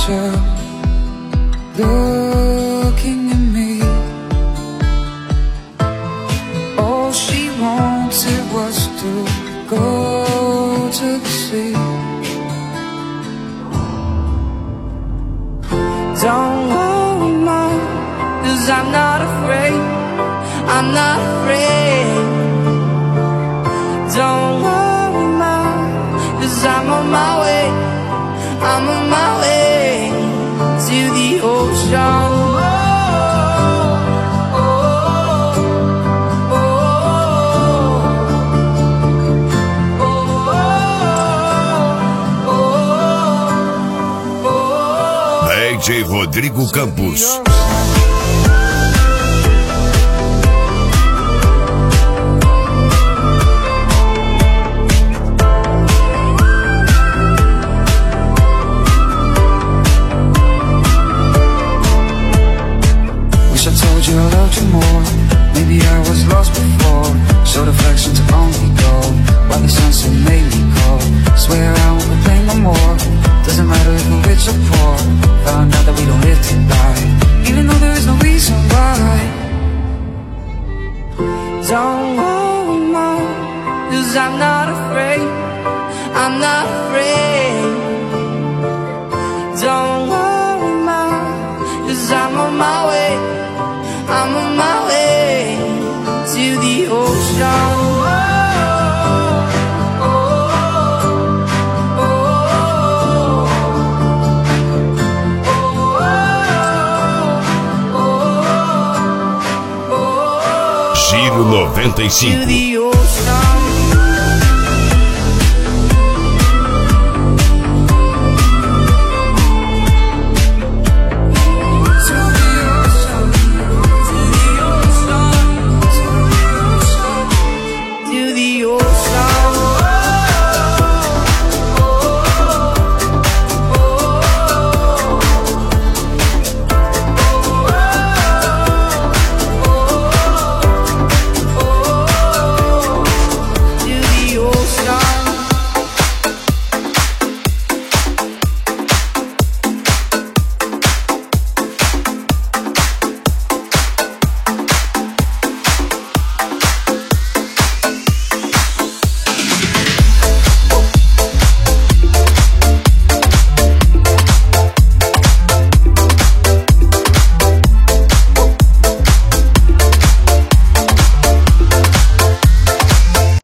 picture looking at me. All she wanted was to go to the sea. Don't worry, Mom, 'cause I'm not afraid. I'm not afraid. Don't worry, Mom, 'cause I'm on my way. I'm on my way to the ocean. DJ Rodrigo Campos. Wish I told you I loved you more. Maybe I was lost before. Showed affection to only go while the sunset made me cold. Swear I won't play no more. Doesn't matter if we're rich or poor. Found out that we don't live to die, even though there is no reason why. Don't worry, Mom, 'cause I'm not afraid. I'm not afraid. Don't worry, Mom, 'cause I'm on my way. I'm on my way to the ocean. Giro 95.